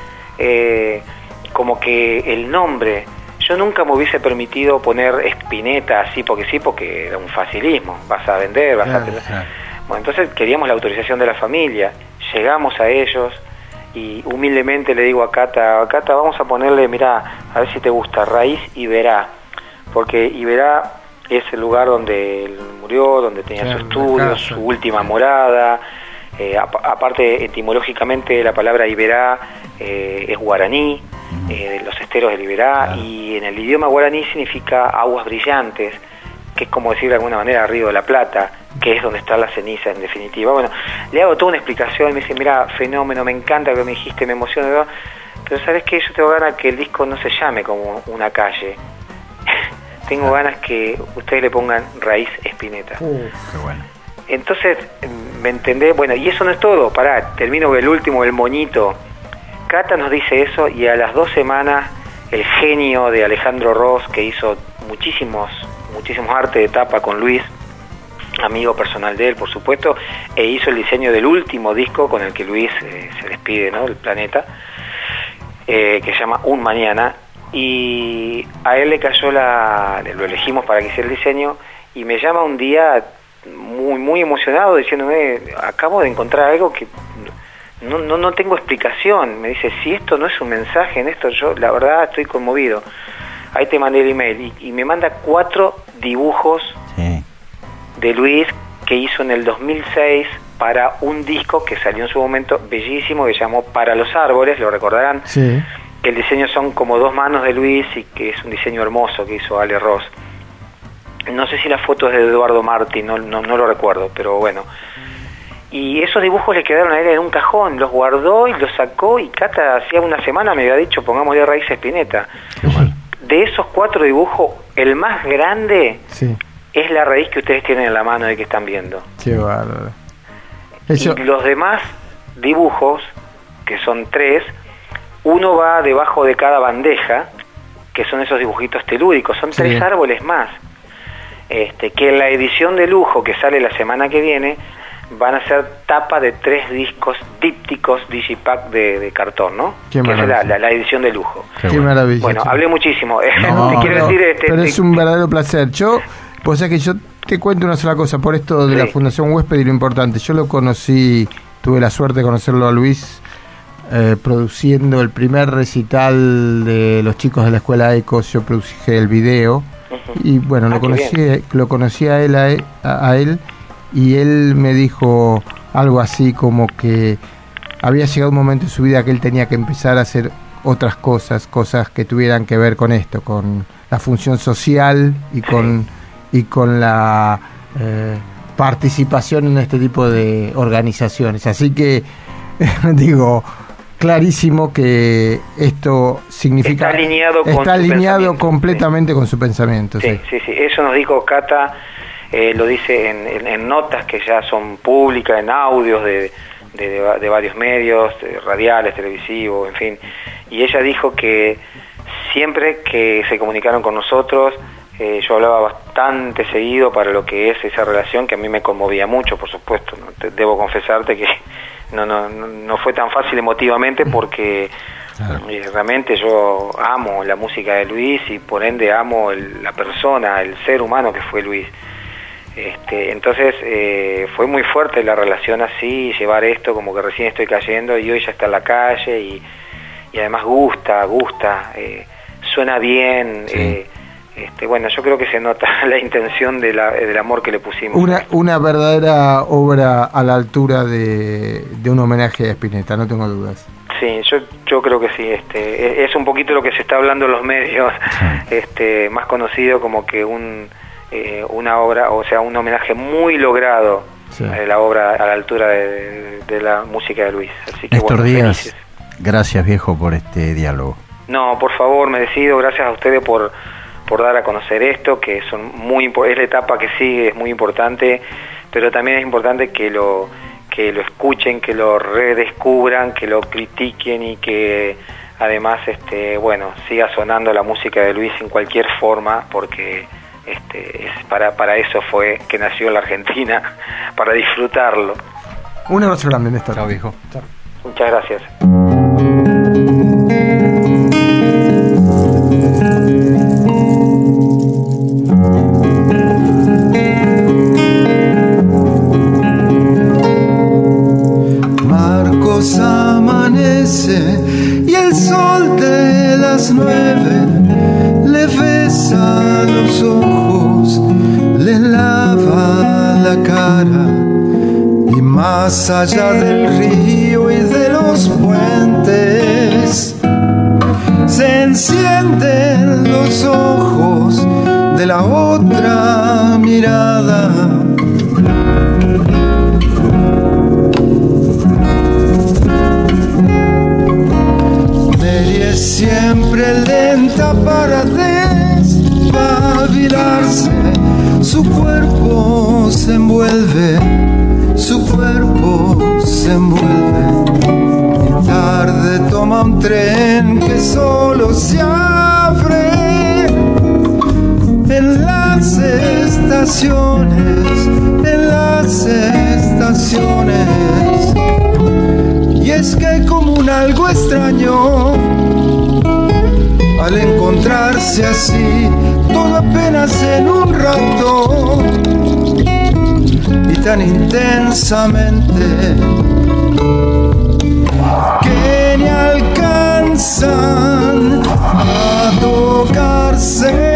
como que el nombre. Yo nunca me hubiese permitido poner Spinetta así porque sí, porque era un facilismo. Vas a vender, vas a... Bueno, entonces queríamos la autorización de la familia. Llegamos a ellos y humildemente le digo a Cata, vamos a ponerle, mirá, a ver si te gusta, Raíz Iberá. Porque Iberá es el lugar donde él murió, donde tenía su estudio, su última morada. Aparte, etimológicamente, la palabra Iberá es guaraní, de los esteros del Iberá, y en el idioma guaraní significa aguas brillantes, que es como decir de alguna manera Río de la Plata, que es donde está la ceniza en definitiva. Bueno, le hago toda una explicación, me dice, mira, fenómeno, me encanta lo que me dijiste, me emociona, ¿verdad? Pero ¿sabes qué? Yo tengo ganas que el disco no se llame como una calle. Tengo ganas que ustedes le pongan Raíz Spinetta. Qué bueno. Entonces, ¿me entendés? Bueno, y eso no es todo, pará, termino con el último, el moñito. Cata nos dice eso y a las 2 semanas el genio de Alejandro Ross, que hizo muchísimos arte de tapa con Luis, amigo personal de él, por supuesto, e hizo el diseño del último disco con el que Luis se despide, ¿no?, del planeta, que se llama Un Mañana, y a él le cayó lo elegimos para que hiciera el diseño, y me llama un día muy emocionado diciéndome, acabo de encontrar algo que no tengo explicación. Me dice, si esto no es un mensaje en esto, yo la verdad estoy conmovido. Ahí te mandé el email y me manda 4 dibujos de Luis que hizo en el 2006 para un disco que salió en su momento bellísimo, que se llamó Para los Árboles, lo recordarán, que el diseño son como 2 manos de Luis y que es un diseño hermoso que hizo Ale Ross. No sé si la foto es de Eduardo Martí, no lo recuerdo, pero bueno. Y esos dibujos le quedaron a él en un cajón, los guardó y los sacó, y Cata hacía una semana me había dicho, pongámosle Raíz Spinetta. De esos 4 dibujos, el más grande es la raíz que ustedes tienen en la mano y que están viendo. Qué bárbaro. Y los demás dibujos, que son 3, uno va debajo de cada bandeja, que son esos dibujitos telúricos, son 3 árboles más. Que en la edición de lujo que sale la semana que viene van a ser tapa de 3 discos dípticos Digipack de cartón, ¿no? Qué que maravilla. es la edición de lujo. Qué maravilla. Bueno, hablé muchísimo. No, te quiero decir, pero es un verdadero placer. Pues es que yo te cuento una sola cosa, por esto de la Fundación Huésped y lo importante. Yo lo conocí, tuve la suerte de conocerlo a Luis produciendo el primer recital de los chicos de la Escuela Ecos. Yo produje el video y bueno, lo conocí a él y él me dijo algo así como que había llegado un momento en su vida que él tenía que empezar a hacer otras cosas que tuvieran que ver con esto, con la función social y con la participación en este tipo de organizaciones. Así que digo, clarísimo que esto significa está alineado completamente con su pensamiento. Sí, eso nos dijo Cata, lo dice en notas que ya son públicas, en audios de varios medios, radiales, televisivos, en fin, y ella dijo que siempre que se comunicaron con nosotros, yo hablaba bastante seguido para lo que es esa relación, que a mí me conmovía mucho, por supuesto. Debo confesarte que no fue tan fácil emotivamente, porque realmente yo amo la música de Luis y por ende amo la persona, el ser humano que fue Luis. Entonces fue muy fuerte la relación así, llevar esto como que recién estoy cayendo y hoy ya está en la calle y además gusta, suena bien. Bueno, yo creo que se nota la intención del amor que le pusimos. Una verdadera obra a la altura de un homenaje a Spinetta, no tengo dudas. Sí, yo creo que sí. Es un poquito lo que se está hablando en los medios, más conocido como que una obra, o sea, un homenaje muy logrado a la obra a la altura de la música de Luis. Así que, Néstor Díaz, felices. Gracias viejo por este diálogo. No, por favor, merecido. Gracias a ustedes por dar a conocer esto, que es la etapa que sigue, es muy importante, pero también es importante que lo escuchen, que lo redescubran, que lo critiquen y que además siga sonando la música de Luis en cualquier forma, porque para eso fue que nació en la Argentina, para disfrutarlo. Un abrazo grande, Néstor. Chao, viejo. Chao. Muchas gracias. Marcos amanece y el sol de las 9 le besa los ojos, le lava la cara, y más allá del río y de los puentes se encienden los ojos de la otra mirada. Mary es siempre lenta para despabilarse, su cuerpo se envuelve, su cuerpo se envuelve, y tarde toma un tren que solo se abre en las estaciones, en las estaciones. Y es que hay como un algo extraño al encontrarse así, todo apenas en un rato y tan intensamente que ni alcanzan a tocarse.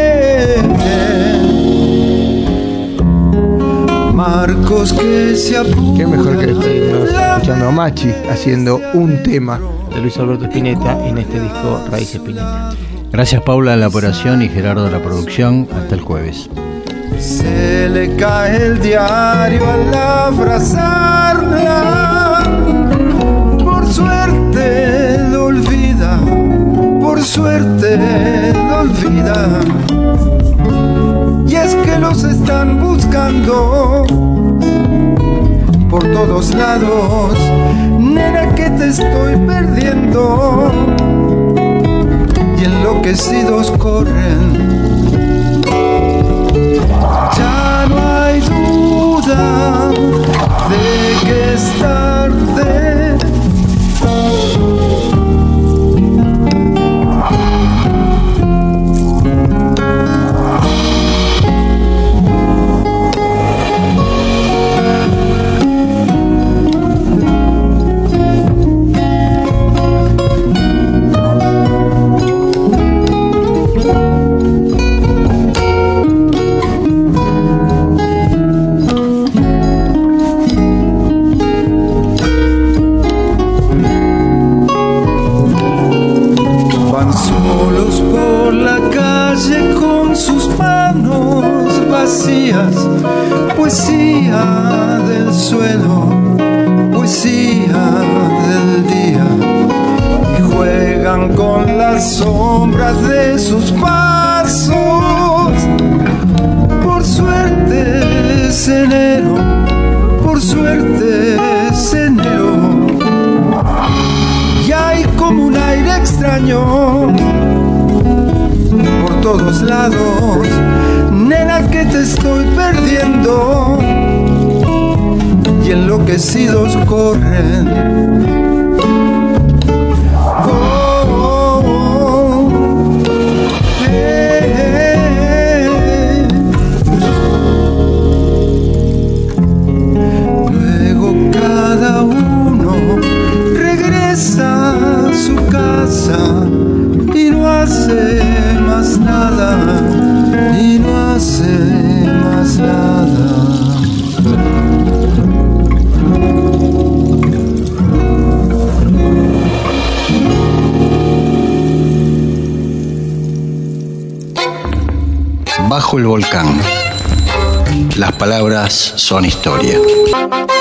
Marcos que se apuran. Qué mejor que despedirnos escuchando a Machi haciendo un tema de Luis Alberto Spinetta en este disco Raíz Spinetta. Gracias Paula en la operación y Gerardo en la producción. Hasta el jueves. Se le cae el diario al abrazarla, por suerte lo olvida, por suerte lo olvida. Y es que los están buscando por todos lados, nena, que te estoy perdiendo, y enloquecidos corren. Ya no hay duda de que es tarde. vacías, poesía del suelo, poesía del día, y juegan con las sombras de sus pasos. Por suerte es enero, por suerte es enero, y hay como un aire extraño por todos lados. Nena, que te estoy perdiendo, y enloquecidos corren. Luego cada uno regresa a su casa y no hace más nada, y no hace más nada. Bajo el volcán. Las palabras son historia.